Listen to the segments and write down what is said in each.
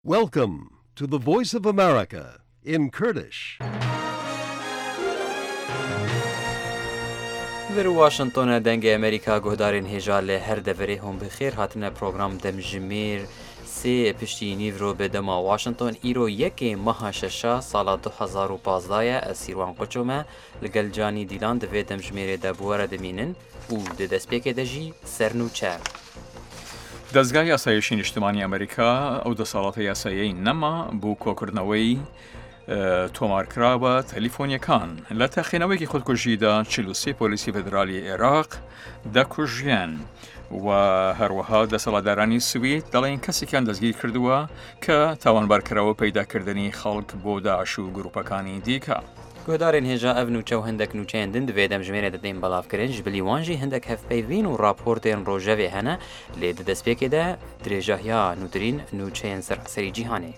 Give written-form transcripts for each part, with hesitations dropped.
Welcome to the Voice of America in Kurdish. در واشنطن دنگ امریکا گهدارین هجال هر دوره هم بخیر هاتنه پروگرام دم جمیر سی پشتی نیورو به دما واشنطن ایرو یکی ماه ششا سال 2015 اسیروان قچومه لگل جانی دیلان دوی دم جمیر دبواره دمینن و دست پیک دجی سرنوچه دەستگای یاسایشی نیشتمانی ئەمریکا ئەو دەساڵاتە یاساییەی نەما بوو کۆکردنەوەی تۆمارکراوە تەلیفۆنیەکان لە تەخینەوەیەکی خودکوژیدا 43 پۆلیسی فێدرالی عێراق دەکوژیان و هەروەها دەسەڵاتدارانی سوید دەڵێن کەسێکیان دەستگیر کردووە کە تاوانبارکراوە پەیداکردنی خەڵک بۆ داعش و گروپەکانی دیکە. گهدارین هجا اف نوچه و هندک نوچه دن دوی دم جمعه دادیم بلاف کرن جبلی وانجی هندک هف پیوین و راپورتین روژوی هنه لید دست پیک ده درجاهیا نوترین نوچه سراسری جیهانه.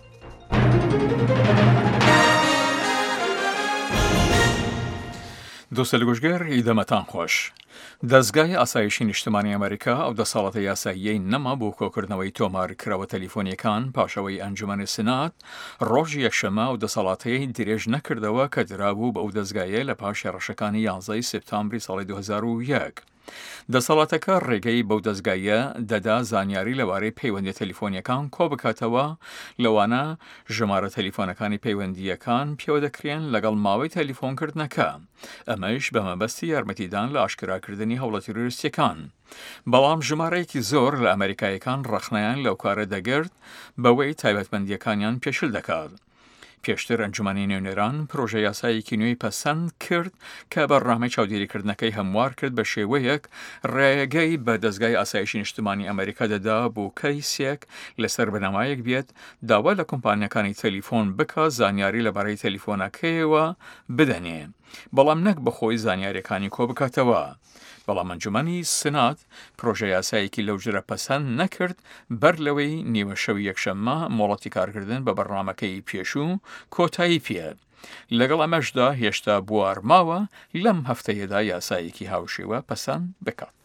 دۆستە لە گۆژگەر ئیدەمەتان خۆش. دەستگای ئاسایشی نیشتمانی ئەمریکا ئەو دەساڵاتە یاساییەی نەما بۆ کۆکردنەوەی تۆمارکراوە تەلیفۆنیەکان پاشەوەی ئەنجومەنی سنات ڕۆژی یەکشەمە ئەو دەسەڵاتەیە درێژ نەکردەوە کە درابوو بە ئەو دەستگایە لە پاش هێڕەشەکانی 11 سپتامبری ساڵی 2001. دەسەڵاتەکە ڕێگەی بەو دەستگایە دەدا زانیاری لەوارەی پەیوەندی تەلیفۆنیەکان کۆ بکاتەوە لەوانە ژمارە تەلیفۆنەکانی پەیوەندیەکان پێوە دەکرێن لەگەڵ ماوەی تەلیفۆنکردنەکە ئەمەش بە مەبەستی یارمەتیدان لە ئاشکراکردنی هەوڵە تیرۆریستیەکان. بەڵام ژمارەیەکی زۆر لە ئەمریکایەکان ڕەخنەیان لەو کارە دەگرت بەوەی تایبەتمەندیەکانیان پێشل دەکات. پێشتر ئەنجومەنی نوێنەران پرۆژە یاسایەکی نوێی پەسەند کرد کە بەڕامەی چاودێریکردنەکەی هەموار کرد بە شێوەیەک ڕێگەی بە دەستگای ئاسایشی نیشتمانی ئەمریکا دەدا بۆ کەیسێک لەسەر بنەمایەک بێت داوا لە کۆمپانیەکانی تەلیفۆن بکە زانیاری لەبارەی تەلیفۆنەکەیەوە بدەنێ بەڵام نەک بەخۆی زانیاریەکانی کۆ بکاتەوە. بەڵام ئەنجومەنی سنات پرۆژە یاسایەکی لەو ژرە پەسەند نەکرد بەر لەوەی نیوە شەوی یەکشەممە مۆڵەتی کارکردن بە بەڕامەکەی پێشوو کۆتایی پێت. لەگەڵ ئەمەشدا هێشتا بوارماوە لەم هەفتەیەدا یاسایەکی هاوشێوە پەسەند بکات.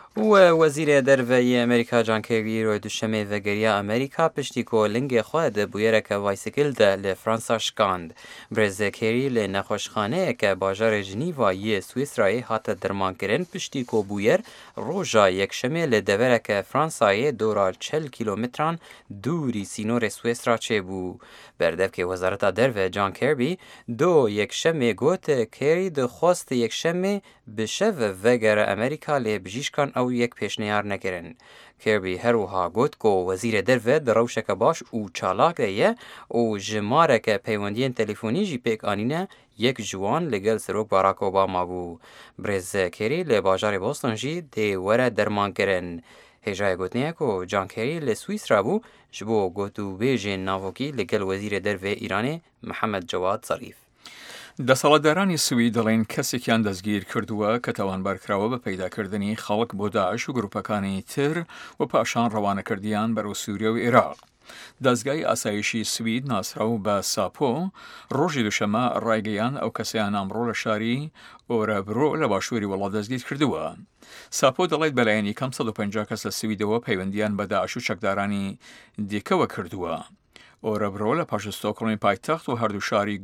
وزیر دروی امریکا جان کری روی دوشنبه وگریا امریکا پشتی کولنگ خود بویرک وایسیکل ده لفرانسا شکاند. برز کری لنخوشخانه که باجار جنیوا یه سوئیسرای هات درمان کرن پشتی کو بویر روژا یک شمه لدورک فرانسای دورا 40 کیلومتران دوری سینور سوئیسرا چه بو. بردف که وزارت درو جان کربی دو یک شمه گوت کری ده خواست یک شمه بشو وگر امریکا لبجیشکان او یک پیشنهار نکرن. کربی هروها گوت کو وزیر درو دروشک باش او چالاک دیه او جمارک پیوندین تلفونی جی پیک آنینه یک جوان لگل سروک باراک اوباما بو. برز کری لباجار بوستون جی دی وره درمان کرن. هجای گوتنیه کو جان کری لسویس را بو جبو گوتو بیجین ناوکی لگل وزیر درو ایرانی محمد جواد ظریف. دەسەڵاتدارانی سوئی دەڵێن کەسێکیان دەستگیر کردووە کە تاوانبارکراوە بە پەیداکردنی خەڵک بۆ داعش و گروپەکانی تر و پاشان ڕەوانەکردیان بەرەو سووریا و عێراق. دەستگای ئاسایشی سوید ناسراو بە ساپۆ ڕۆژی دووشەمە ڕایگەیان ئەو کەسیان ئەمڕۆ لە شاری ئۆرەبرۆ لە باشووری وڵات دەستگیر کردووە. ساپۆ دەڵێت بەلایەنی کەم 150 کەس لە سویدەوە پەیوەندیان بە داعش و چەکدارانی دیکەوە کردووە. ئۆرەبرۆ لە پاش ستۆکڵمی پایتەخت و هەردوو شاری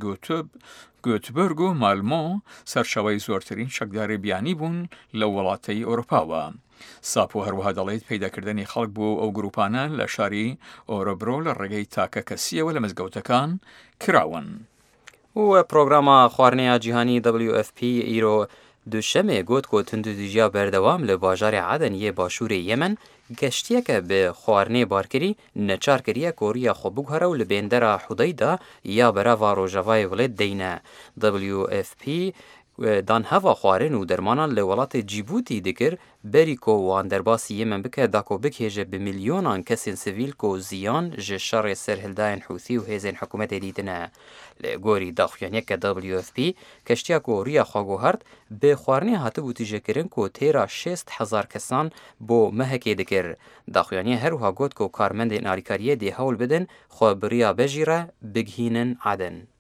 گۆتبرگ و مالمۆ سەرچاوەی زۆرترین چەکداری بیانی بوون لە وڵاتەی ئەوروپاوە. ساپۆ هەروەها دەڵێت پەیداکردنی خەڵک بوو ئەو گروپانە لە شاری ئۆرەبرۆ لە ڕێگەی تاکە کەسیەوە لە مزگەوتەکان کراون. و پرۆگرامە خواردنەیە جیهانی WFP ئیرۆ دوشەمێ گوت کۆ تونندوزیژیا بەردەوام لە باژارێ عەدەن یە باشووری یەمەن گەشتیەکە بە خواردنێ بارکری نەچارکریە کۆریە خۆبوو هەرە و لە بێندەرە حودەیدا یا بەراڤا ڕۆژەڤای وڵێت دەینە. WFP دان هەوا خوارن و دەرمانان لە وڵاتی جیبوتی دکر بەری کۆ وان دەرباسی یەمەن بکە داکۆ بکێژە بە میلیۆنان کەسین سڤیل کۆ زیان ژە شەڕێ سەرهێلدایان حوثی و هێزên حکوومەتê دیتنە. لە گۆری داخوێنیەکە WFP کەشتیا کۆریە خواگۆهەرد بێ خواردنێ هاتبوو تیژەکردن کۆ تێرا 6,000 کەسان بۆ مەهەکێ دکرد. داخوێنیە هەروها گوت کۆ کارمەندێن ئالیکاریە دێ هەوڵ بدن خۆ بڕیا بەژیرە بگهینن عەدەن.